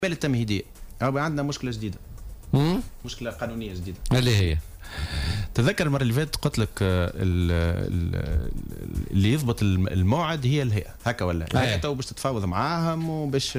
التمهيديه عندنا مشكله جديده. مشكله قانونيه جديده. اللي هي تذكر المره اللي فاتت قلت لك اللي يضبط الموعد هي الهيئه هكا ولا الهيئه تو باش تتفاوض معاهم وباش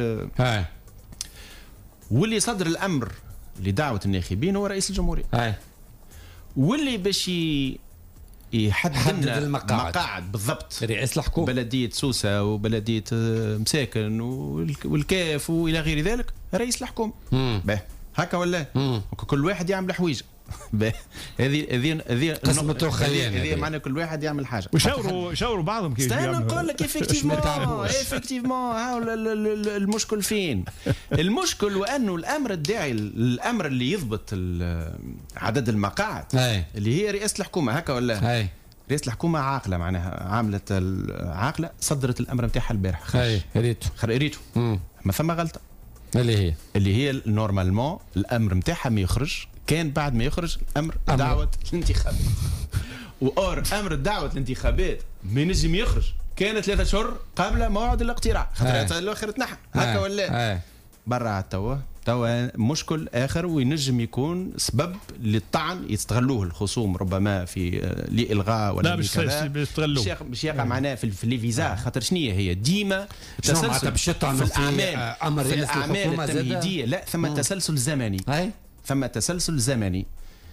واللي صدر الامر لدعوه الناخبين هو رئيس الجمهوريه. واللي باش يحدد المقاعد بالضبط رئيس الحكومه بلديه سوسه وبلديه مساكن والكاف والى غير ذلك رئيس الحكومه. هكا ولا كل واحد يعمل حويجه. هذه قسمته خيانه. هذه معناها كل واحد يعمل حاجه. وشاوروا بعضهم كيف استنى نقول لك افكتيفمون المشكل فين؟ المشكل وانه الامر الداعي الامر اللي يضبط عدد المقاعد اللي هي رئاسه الحكومه هكا ولا رئاسه الحكومه عاقله معناها عامله عاقله صدرت الامر نتاعها البارح. قريته ما ثم غلطه اللي هي نورمالمون الامر نتاعها ما يخرج كان بعد ما يخرج امر دعوه الانتخابات. وأور امر دعوه الانتخابات ما ينجم يخرج كان 3 شهور قبل موعد الاقتراع خاطر الاخر تنحى هكا ولا برا توا مشكل اخر وينجم يكون سبب للطعن يستغلوه الخصوم ربما في لالغاء ولا لا باش يقع معناه في لي فيزا خاطر شنو هي ديما تسلسل في الاعمال التمهيديه لا ثم تسلسل زمني ثم تسلسل زمني.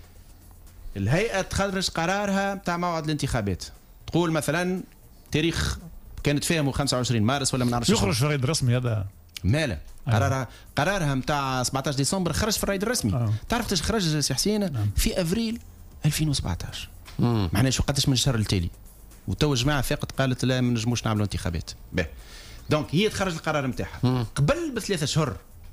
الهيئه تخرج قرارها بتاع موعد الانتخابات تقول مثلا تاريخ كانت فيها 25 مارس ولا ما نعرفش يخرج في الرائد الرسمي هذا ماله قرارها نتاع 17 ديسمبر خرج في الرائد الرسمي. تعرف ايش خرج سي حسين في افريل 2017 معناها شو قداش من الشهر التالي وتو جماعه فاقت قالت لا ما نجموش نعملوا انتخابات. دونك هي تخرج القرار نتاعها قبل ب3 شهور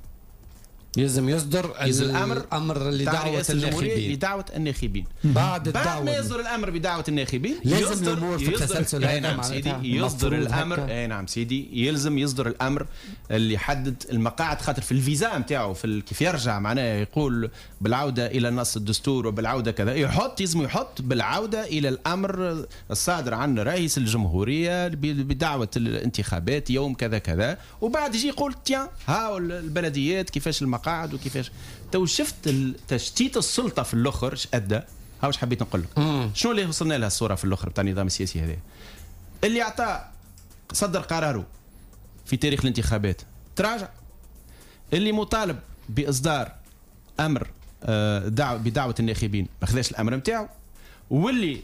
يلزم يصدر الامر لدعوه الناخبين. بعد ما يصدر الامر بدعوه الناخبين لازم الامور في التسلسل. نعم سيدي يصدر الامر نعم سيدي يلزم يصدر الامر اللي يحدد المقاعد خاطر في الفيزا نتاعو في كيف يرجع معناه يقول بالعوده الى نص الدستور وبالعوده كذا لازم يحط بالعوده الى الامر الصادر عن رئيس الجمهوريه بدعوه الانتخابات يوم كذا كذا وبعد يجي يقول تيان ها البلديات كيفاش المقاعد وكيفاش تو شفت تشتيت السلطه في الاخر ايش ادى. هاوش حبيت نقول لك شنو اللي وصلنا لها الصوره في الاخر بتاع النظام السياسي هذا اللي اعطى صدر قراره في تاريخ الانتخابات تراجع اللي مطالب باصدار امر بدعوه الناخبين ما خذاش الامر نتاعو واللي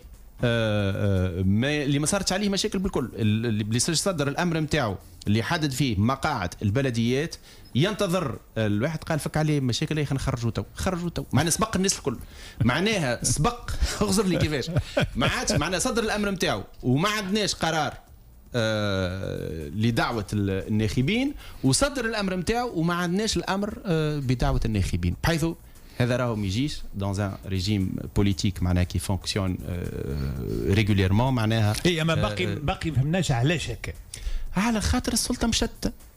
اللي ما صارتش عليه مشاكل بالكل اللي صدر الامر نتاعو اللي يحدد فيه مقاعد البلديات ينتظر الواحد قال فك عليه مشاكل خلينا نخرجوا تو معناها سبق الناس الكل معناها سبق اغزر لي كيفاش ما عادش معناها صدر الامر نتاعو وما عندناش قرار لدعوه الناخبين وصدر الامر نتاعو وما عندناش الامر بدعوه الناخبين بحيث هذا راهو ما يجيش دون ان ريجيم بوليتيك معناها كي فونكسيون ريغوليرمون معناها اما باقي ما فهمناش علاش هكا على خاطر السلطه مشتته